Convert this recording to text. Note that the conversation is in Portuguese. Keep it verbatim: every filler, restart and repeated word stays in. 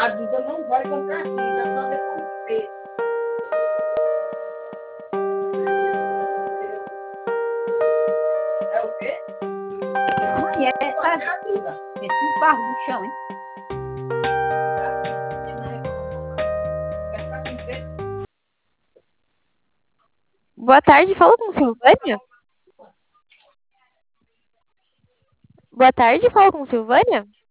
A Duda não vai comprar tinta, só depois de ter. É o quê? E é, tá, esse barro no chão, hein? Boa tarde, fala com Silvânia? Boa tarde, fala com Silvânia?